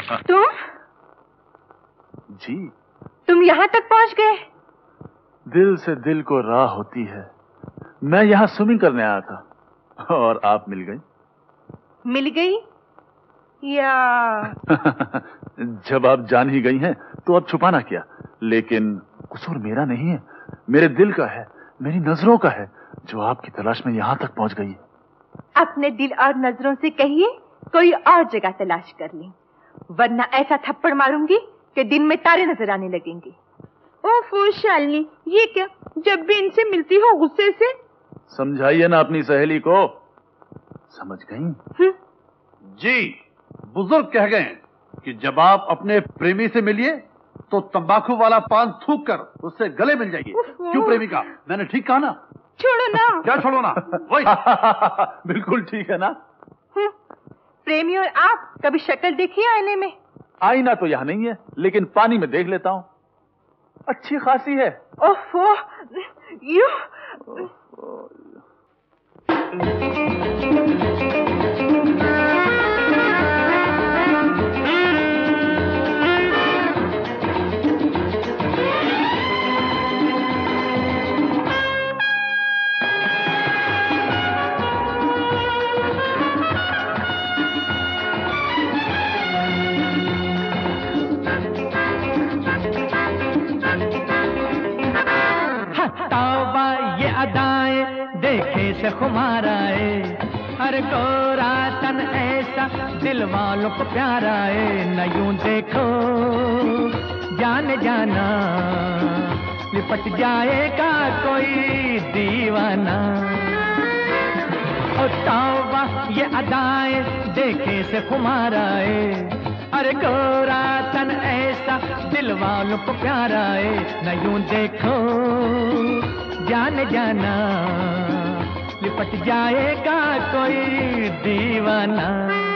तुम? जी। तुम यहाँ तक पहुँच गए? दिल से दिल को राह होती है। मैं यहाँ स्विमिंग करने आया था और आप मिल गई। मिल गई या? जब आप जान ही गई हैं तो अब छुपाना क्या। लेकिन कसूर मेरा नहीं है, मेरे दिल का है, मेरी नजरों का है, जो आपकी तलाश में यहाँ तक पहुँच गई है। अपने दिल और नजरों से कहिए कोई और जगह तलाश कर लें, वरना ऐसा थप्पड़ मारूंगी कि दिन में तारे नजर आने लगेंगे। ओफो शालिनी, ये क्या, जब भी इनसे मिलती हो गुस्से से? समझाइए ना अपनी सहेली को। समझ गई? जी, बुजुर्ग कह गए कि जब आप अपने प्रेमी से मिलिए तो तंबाकू वाला पान थूक कर उससे गले मिल जाइए। क्यों प्रेमिका, मैंने ठीक कहा ना? छोड़ो ना। क्या छोड़ो ना? वही। बिल्कुल ठीक है ना। प्रेमी और आप कभी शक्ल देखी आईने में? आईना तो यहाँ नहीं है, लेकिन पानी में देख लेता हूँ, अच्छी खासी है। ओफो, यू देखे से खुमारा है, हर गोरा तन ऐसा दिल वालों को प्यारा है। न यूं देखो जान जाना, लिपट जाएगा कोई दीवाना। ओ तौबा ये अदाएं देखे से खुमारा है, अरे गोरा तन ऐसा दिल वालों को प्यारा है। न यूं देखो जान जाना, लिपट जाएगा कोई दीवाना।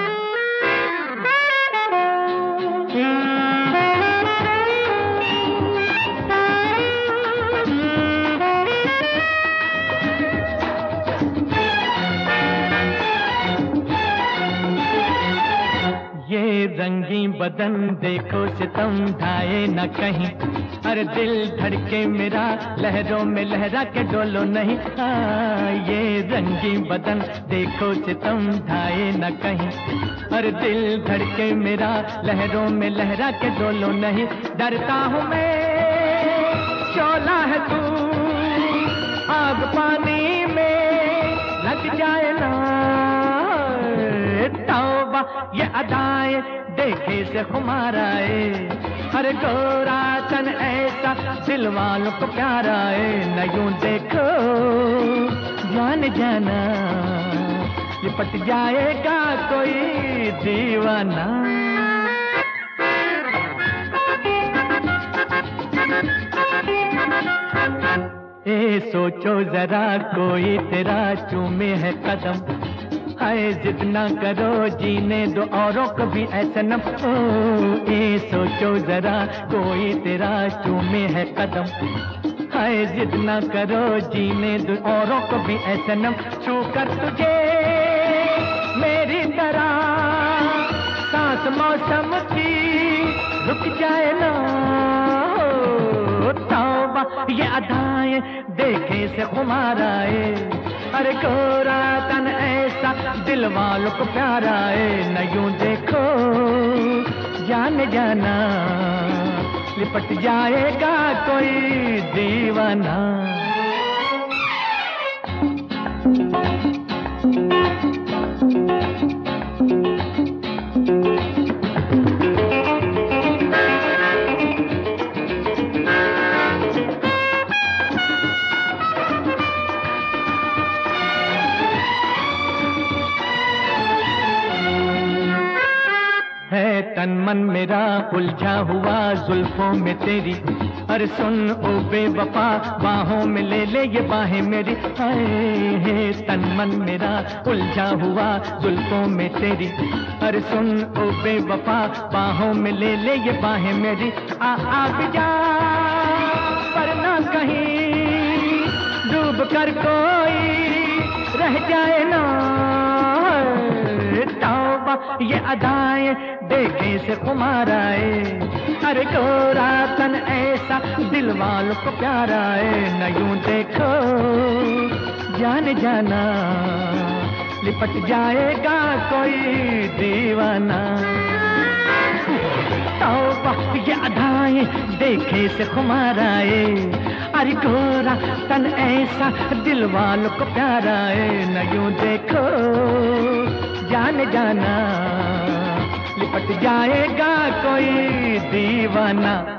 ये रंगी बदन देखो सितम ढाए न कहीं, अरे दिल धड़के मेरा लहरों में लहरा के डोलो नहीं। ये रंगी बदन देखो सितम ढाए न कहीं, अरे दिल धड़के मेरा लहरों में लहरा के डोलो नहीं। डरता हूँ मैं शोला है तू, आग पानी में लग जाए ना। तौबा ये अदाएं देखे से खुमारा है, हर गोरा तन ऐसा दिल वालों को प्यारा है। न यूं देखो जान जाना, लिपट जाएगा कोई दीवाना। ए सोचो जरा कोई तेरा चूमे है कदम, हाय जिद ना करो जीने दो औरों को भी ऐसा न। ए सोचो जरा कोई तेरा चूमे है कदम, हाय जिद ना करो जीने दो औरों को भी ऐसा न। छू कर तुझे मेरी तरह सांस मौसम की रुक जाए ना। तौबा ये अदाएं देखे से खुमारा है, अरे गोरा तन ऐसा दिल वालों को प्यारा है। न यूं देखो जान जाना, लिपट जाएगा कोई दीवाना। तन मन मेरा उलझा हुआ जुल्फों में तेरी, अरे सुन ओ बेवफा बाहों में ले ले ये बाहें मेरी। हाय तन मन मेरा उलझा हुआ जुल्फों में तेरी, अरे सुन ओ बेवफा बाहों में ले ले ये बाहें मेरी। आ भी जा पर ना कहीं डूब कर कोई रह जाए ना। तौबा तौबा ये अदाएं देखे से खुमार आए। अरे गोरा तन ऐसा दिल वालों को प्यार आए। न यूं देखो जान जाना लिपट जाएगा कोई दीवाना। तौबा ये अदाएं देखे से खुमार आए। अरे गोरा तन ऐसा दिल वालों को प्यार आए। न यूं देखो जान जाना लिपट जाएगा कोई दीवाना।